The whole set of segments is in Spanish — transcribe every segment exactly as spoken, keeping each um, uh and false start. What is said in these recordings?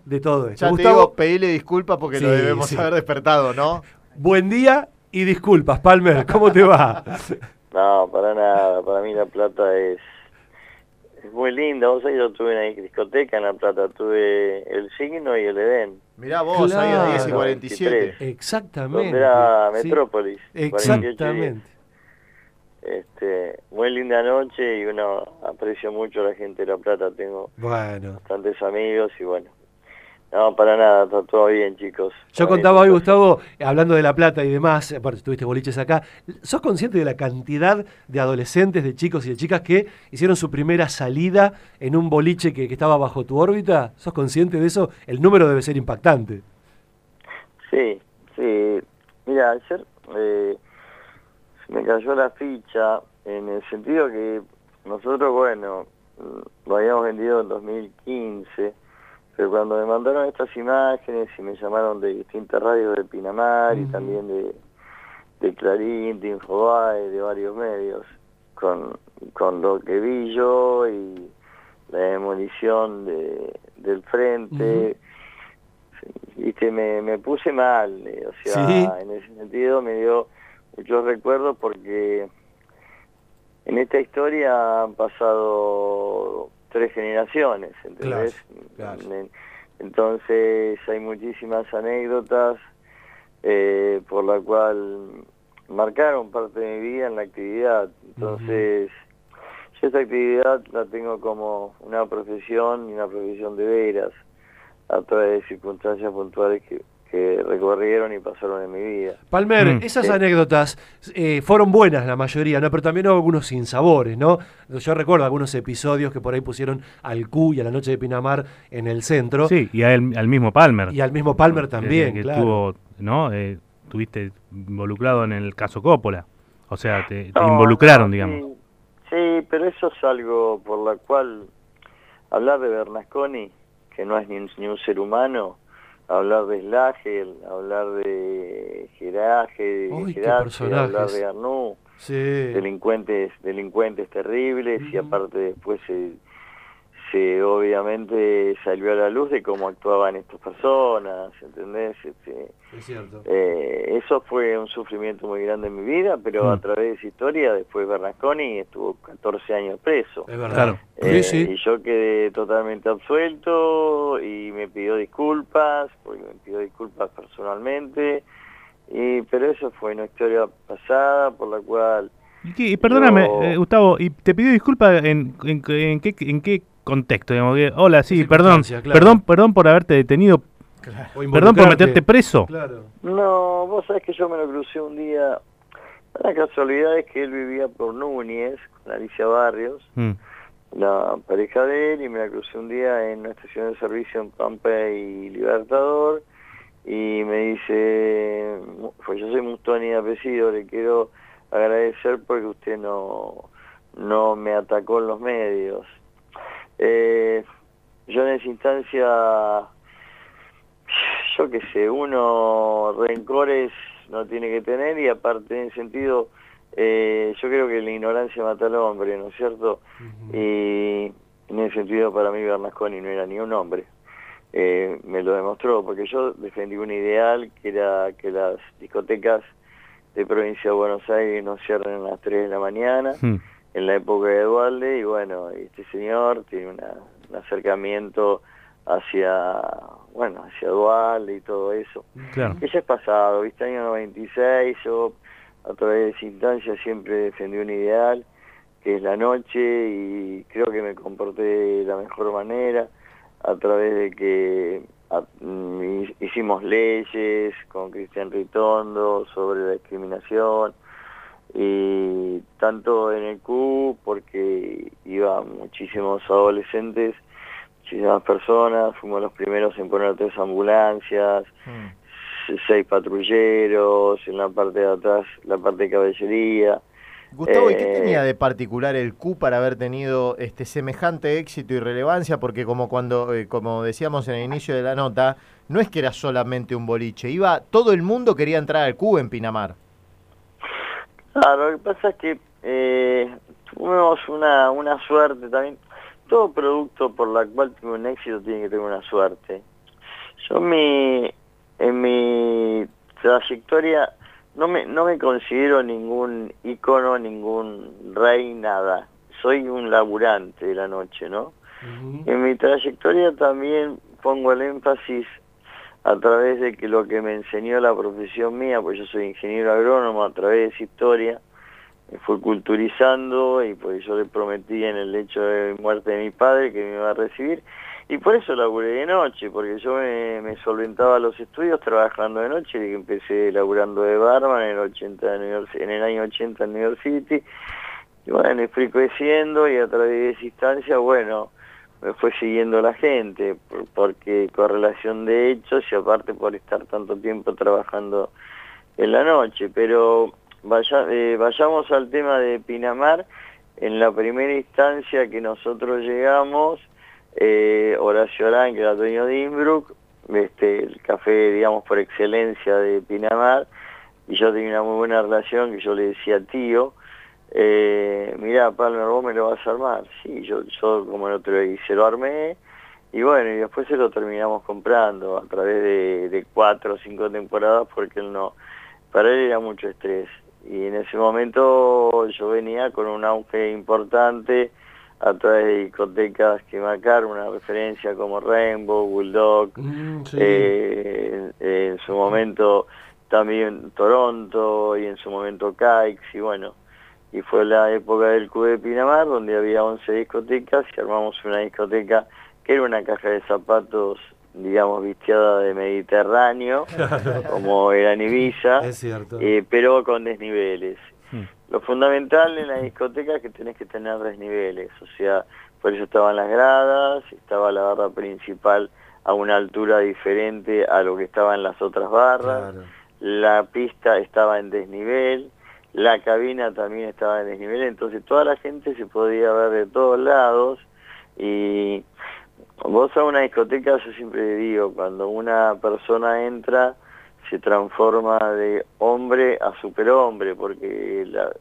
de todo esto. Ya Gustavo, te digo, pedile disculpas porque sí, lo debemos sí. haber despertado, ¿no? Buen día y disculpas, Palmer, ¿cómo te va? No, para nada. Para mí La Plata es, es muy linda. Vos sabés, yo tuve una discoteca en La Plata. Tuve el Signo y el Edén. Mirá vos, ahí a diez y Claro. cuarenta y siete. Exactamente. Donde era sí. Metrópolis. Exactamente. Este, muy linda noche y uno aprecia mucho a la gente de La Plata. Tengo Bueno. bastantes amigos y bueno. No, para nada, está todo bien, chicos. Yo Para contaba mí hoy, es un Gustavo, hablando de La Plata y demás, aparte tuviste boliches acá, ¿sos consciente de la cantidad de adolescentes, de chicos y de chicas que hicieron su primera salida en un boliche que, que estaba bajo tu órbita? ¿Sos consciente de eso? El número debe ser impactante. Sí, sí. Mira, ayer eh, me cayó la ficha en el sentido que nosotros, bueno, lo habíamos vendido en dos mil quince, pero cuando me mandaron estas imágenes y me llamaron de distintas radios de Pinamar uh-huh. y también de, de Clarín, de Infobae, de varios medios, con, con lo que vi yo y la demolición de, del frente, uh-huh. viste, me, me puse mal, eh, o sea, ¿sí? En ese sentido me dio muchos recuerdos porque en esta historia han pasado tres generaciones, ¿entendés? Claro, claro. Entonces hay muchísimas anécdotas eh, por la cual marcaron parte de mi vida en la actividad. Entonces uh-huh. yo esta actividad la tengo como una profesión y una profesión de veras a través de circunstancias puntuales que que recorrieron y pasaron en mi vida. Palmer, mm. esas sí. anécdotas eh, fueron buenas la mayoría, ¿no? Pero también hubo algunos sinsabores, ¿no? Yo recuerdo algunos episodios que por ahí pusieron al Q y a la Noche de Pinamar en el centro. Sí, y a él, al mismo Palmer. Y al mismo Palmer también, que, que claro. Tuvo, ¿no? Eh, tuviste involucrado en el caso Coppola. O sea, te, te no, involucraron, no, digamos. Sí, sí, pero eso es algo por la cual hablar de Bernasconi, que no es ni, ni un ser humano, hablar de Slagel, hablar de Geraje, de Gerace, hablar de Arnoux, sí. delincuentes, delincuentes terribles, uh-huh. y aparte después se, se obviamente salió a la luz de cómo actuaban estas personas, ¿entendés? Este, es cierto. Eh, eso fue un sufrimiento muy grande en mi vida, pero uh-huh. a través de esa historia, después Bernasconi estuvo catorce años preso. Es verdad. Claro. Eh, sí, sí. Y yo quedé totalmente absuelto y me pidió disculpas, porque me pidió disculpas personalmente, y pero eso fue una historia pasada por la cual... Y, qué, y perdóname, yo... eh, Gustavo, ¿y te pidió disculpas en, en, en, qué, en qué contexto? Digamos, que, hola, sí, perdón, claro. perdón, perdón por haberte detenido, claro. perdón por meterte preso. Claro. No, vos sabés que yo me lo crucé un día, la casualidad es que él vivía por Núñez, con Alicia Barrios, mm. la pareja de él, y me la crucé un día en una estación de servicio en Pampa y Libertador, y me dice, pues yo soy Mustoni de apellido, le quiero agradecer porque usted no, no me atacó en los medios. Eh, yo en esa instancia, yo qué sé, uno rencores no tiene que tener, y aparte en ese sentido, eh, yo creo que la ignorancia mata al hombre, ¿no es cierto? Uh-huh. Y en ese sentido para mí Bernasconi no era ni un hombre. Eh, me lo demostró, porque yo defendí un ideal que era que las discotecas de provincia de Buenos Aires no cierren a las tres de la mañana, hmm. en la época de Dualde, y bueno, este señor tiene una, un acercamiento hacia, bueno, hacia Dualde y todo eso. Claro. Que ya es pasado, viste, año noventa y seis, yo a través de esa instancia siempre defendí un ideal, que es la noche, y creo que me comporté de la mejor manera, a través de que a, mm, hicimos leyes con Cristian Ritondo sobre la discriminación, y tanto en el Q, porque iban muchísimos adolescentes, muchísimas personas, fuimos los primeros en poner tres ambulancias, mm. seis patrulleros, en la parte de atrás la parte de caballería. Gustavo, eh, ¿y qué tenía de particular el Q para haber tenido este semejante éxito y relevancia? Porque como cuando eh, como decíamos en el inicio de la nota, no es que era solamente un boliche, iba todo el mundo quería entrar al Q en Pinamar. Claro, lo que pasa es que eh, tuvimos una, una suerte también. Todo producto por la cual tiene un éxito tiene que tener una suerte. Yo mi, en mi trayectoria no me, no me considero ningún ícono, ningún rey, nada. Soy un laburante de la noche, ¿no? Uh-huh. En mi trayectoria también pongo el énfasis a través de que lo que me enseñó la profesión mía, pues yo soy ingeniero agrónomo, a través de esa historia, me fue culturizando y pues yo le prometí en el hecho de muerte de mi padre que me iba a recibir. Y por eso laburé de noche, porque yo me, me solventaba los estudios trabajando de noche, y empecé laburando de barman en el, ochenta, en el año ochenta en New York City. Y bueno, fui creciendo y a través de esa instancia, bueno, me fue siguiendo la gente, porque correlación de hechos y aparte por estar tanto tiempo trabajando en la noche. Pero vaya, eh, vayamos al tema de Pinamar. En la primera instancia que nosotros llegamos, eh, Horacio Arán, que era dueño de Innsbruck, este, el café, digamos, por excelencia de Pinamar, y yo tenía una muy buena relación, que yo le decía tío, eh, mirá, Palmer, vos me lo vas a armar. Sí, yo, yo como el otro día se lo armé, y bueno, y después se lo terminamos comprando a través de, de cuatro o cinco temporadas, porque él no, para él era mucho estrés. Y en ese momento yo venía con un auge importante a través de discotecas que marcaron una referencia como Rainbow, Bulldog, mm, sí. eh, en su momento también Toronto y en su momento Caix, y bueno, y fue la época del Q de Pinamar donde había once discotecas y armamos una discoteca que era una caja de zapatos, digamos, vistiada de Mediterráneo, claro, como era en Ibiza, es cierto. Eh, pero con desniveles. Hmm. Lo fundamental en la discoteca es que tenés que tener desniveles, o sea, por eso estaban las gradas, estaba la barra principal a una altura diferente a lo que estaba en las otras barras, claro, la pista estaba en desnivel, la cabina también estaba en desnivel, entonces toda la gente se podía ver de todos lados. Y vos a una discoteca, yo siempre digo, cuando una persona entra, se transforma de hombre a superhombre, porque la,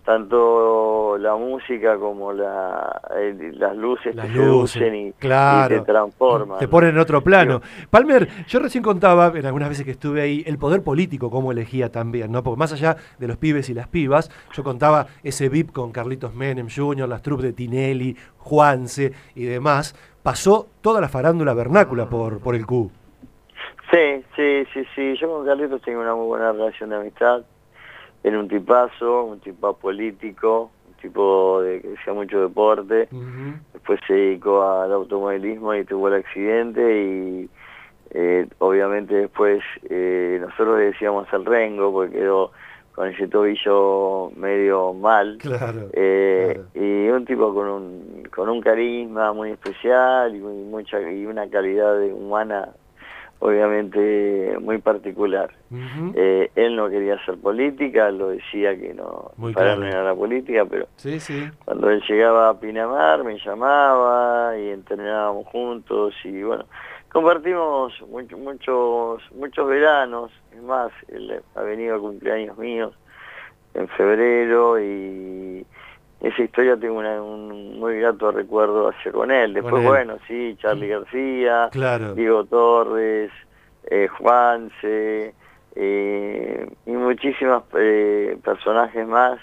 tanto la música como la, eh, las luces las te luces, seducen y, claro, y te transforman. Te ponen en otro plano. Sí. Palmer, yo recién contaba, en algunas veces que estuve ahí, el poder político, cómo elegía también, ¿no? Porque más allá de los pibes y las pibas, yo contaba ese V I P con Carlitos Menem junior, las troupes de Tinelli, Juanse y demás. Pasó toda la farándula vernácula por, por el Q. Sí, sí, sí, sí. Yo con Carlitos tengo una muy buena relación de amistad. Era un tipazo, un tipo político, un tipo de, que hacía mucho deporte. Uh-huh. Después se dedicó al automovilismo y tuvo el accidente y eh, obviamente después eh, nosotros le decíamos el Rengo porque quedó con ese tobillo medio mal. Claro, eh, claro. Y un tipo con un, con un carisma muy especial y, muy, mucha, y una calidad de humana obviamente muy particular. Uh-huh. eh, él no quería hacer política, lo decía que no, muy para claro. él no era la política, pero sí, sí. Cuando él llegaba a Pinamar me llamaba y entrenábamos juntos y bueno, compartimos mucho, muchos muchos veranos. Es más, él ha venido a cumpleaños míos en febrero y esa historia tengo una, un muy grato recuerdo hacia con él. Después, con él. Bueno, sí, Charly García, claro, Diego Torres, eh, Juanse, eh, y muchísimos eh, personajes más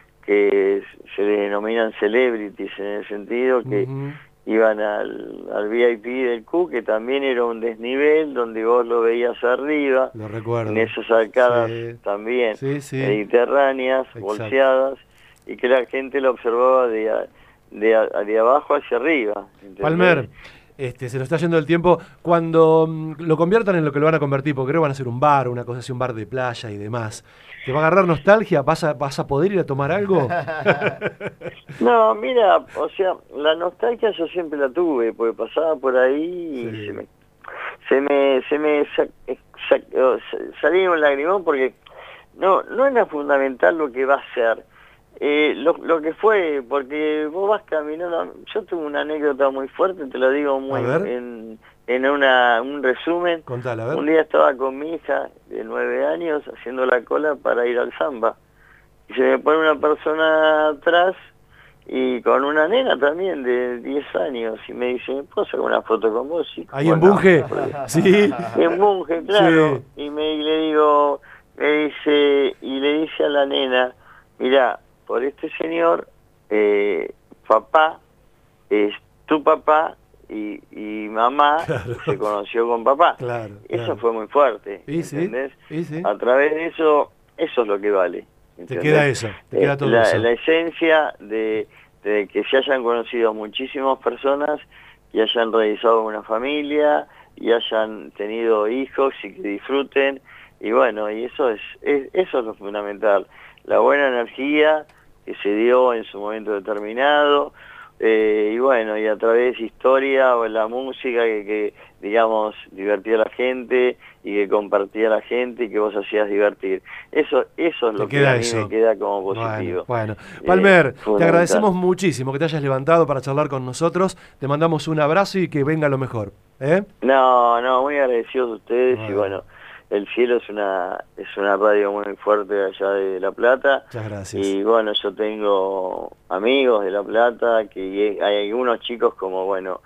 que se denominan celebrities en el sentido que uh-huh. iban al, al V I P del Q, que también era un desnivel donde vos lo veías arriba, lo recuerdo, en esas arcadas sí. también sí, sí. mediterráneas, exacto, bolseadas, y que la gente lo observaba de, a, de, a, de abajo hacia arriba. ¿Entendés? Palmer, este, se nos está yendo el tiempo. Cuando um, lo conviertan en lo que lo van a convertir, porque creo que van a hacer un bar, una cosa así, un bar de playa y demás, ¿te va a agarrar nostalgia? ¿Vas a, vas a poder ir a tomar algo? No, mira, o sea, la nostalgia yo siempre la tuve, porque pasaba por ahí y sí. se me, se me, se me sa, sa, salía un lagrimón porque no, no era fundamental lo que va a ser. Eh, lo, lo que fue, porque vos vas caminando, yo tuve una anécdota muy fuerte, te lo digo muy en, en una, un resumen. Contala, a ver. Un día estaba con mi hija de nueve años haciendo la cola para ir al samba y se me pone una persona atrás y con una nena también de diez años, y me dice, ¿me puedo sacar una foto con vos? Y, ahí bueno, en Bunge, sí. En Bunge, claro, sí. y, me, y le digo, me dice, y le dice a la nena, mirá, por este señor, eh, papá, es tu papá, y, y mamá claro. se conoció con papá. Claro, eso claro. fue muy fuerte, ¿Y ¿entendés? Sí? ¿Y sí? A través de eso, eso es lo que vale. ¿entendés? Te queda eso, te queda todo eh, la, eso. La esencia de, de que se hayan conocido muchísimas personas y hayan realizado una familia y hayan tenido hijos y que disfruten, y bueno, y eso es, es eso es lo fundamental, la buena energía que se dio en su momento determinado. Eh, y bueno, y a través de historia o la música que, que, digamos, divertía a la gente y que compartía a la gente y que vos hacías divertir. Eso eso es lo que a mí me queda como positivo. Bueno, bueno. Palmer, eh, te agradecemos muchísimo que te hayas levantado para charlar con nosotros. Te mandamos un abrazo y que venga lo mejor. ¿eh? No, no, muy agradecidos a ustedes. Bueno. Y bueno, El Cielo es una es una radio muy fuerte allá de La Plata. Muchas gracias. Y bueno, yo tengo amigos de La Plata, que hay algunos chicos como, bueno,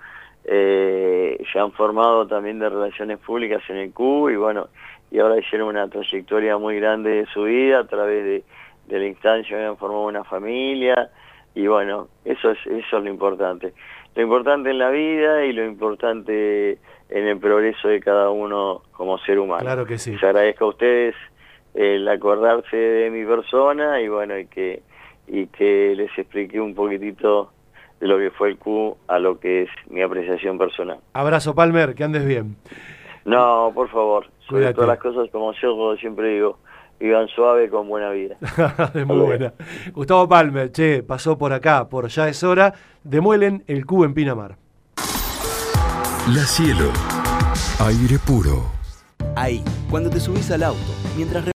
eh, se han formado también de relaciones públicas en el C U, y bueno, y ahora hicieron una trayectoria muy grande de su vida a través de, de la instancia, habían formado una familia, y bueno, eso es, eso es lo importante. Lo importante en la vida y lo importante en el progreso de cada uno como ser humano. Claro que sí. Les agradezco a ustedes el acordarse de mi persona, y bueno, y que, y que les expliqué un poquitito de lo que fue el Q a lo que es mi apreciación personal. Abrazo, Palmer, que andes bien. No, por favor, sobre Cuídate. todas las cosas, como yo siempre digo, vivan suave con buena vida. Es muy buena. Gustavo Palmer, che, pasó por acá, por Ya es Hora, demuelen el Q en Pinamar. La Cielo, aire puro. Ahí, cuando te subís al auto, mientras